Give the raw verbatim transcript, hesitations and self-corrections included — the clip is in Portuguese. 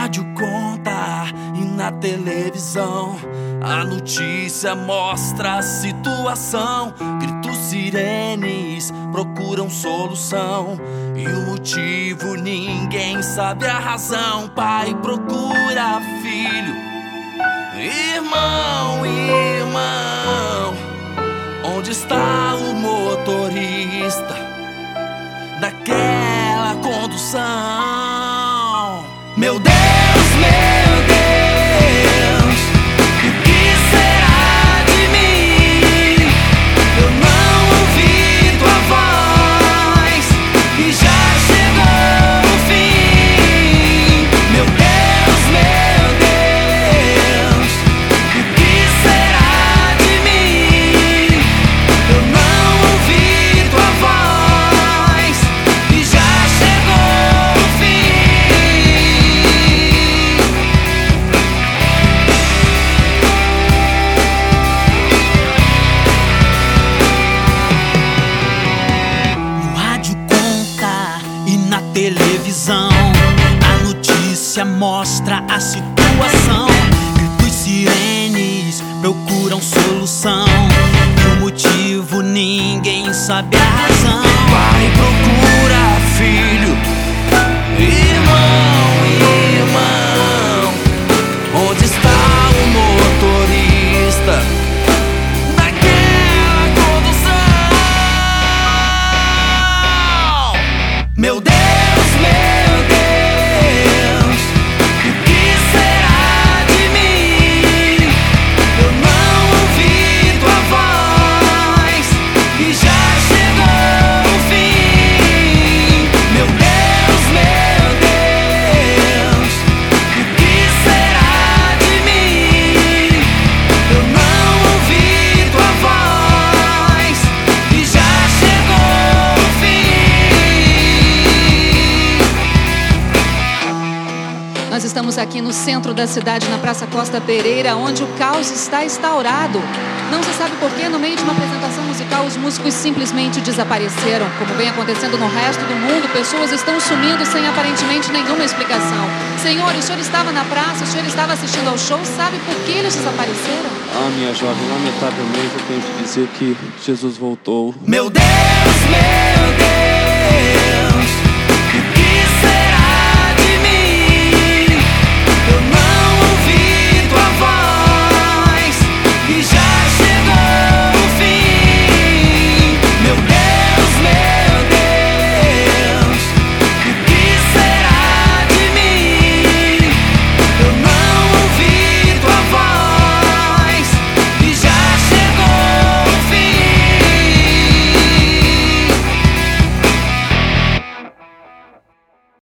rádio conta e na televisão a notícia mostra a situação. Gritos, sirenes procuram solução, e o motivo ninguém sabe a razão. Pai procura filho, irmão, irmão. Onde está o motorista daquela condução? Meu Deus, meu Deus, o que será de mim? Eu não ouvi tua voz e já chegou o fim. Meu Deus, meu Deus, o que será de mim? Eu não ouvi tua voz e já chegou o fim. No rádio conta e na televisão a notícia mostra a situação. Gritos, sirenes procuram solução, e o motivo ninguém sabe a razão. Pai procura filho, irmão, irmão. Onde está o motorista daquela condução? Meu Deus, meu Deus, o que será de mim? Eu não ouvi tua voz e já chegou o fim. Meu Deus, meu Deus, o que será de mim? Eu não ouvi tua voz e já chegou o fim. Nós estamos aqui no centro da cidade, na Praça Costa Pereira, onde o caos está instaurado. Não se sabe por que, no meio de uma apresentação musical, os músicos simplesmente desapareceram. Como vem acontecendo no resto do mundo, pessoas estão sumindo sem aparentemente nenhuma explicação. Senhor, o senhor estava na praça, o senhor estava assistindo ao show, sabe por que eles desapareceram? Ah, minha jovem, lamentavelmente eu tenho que dizer que Jesus voltou. Meu Deus, meu